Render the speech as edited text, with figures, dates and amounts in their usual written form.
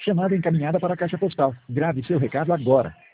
Chamada encaminhada para a caixa postal. Grave seu recado agora.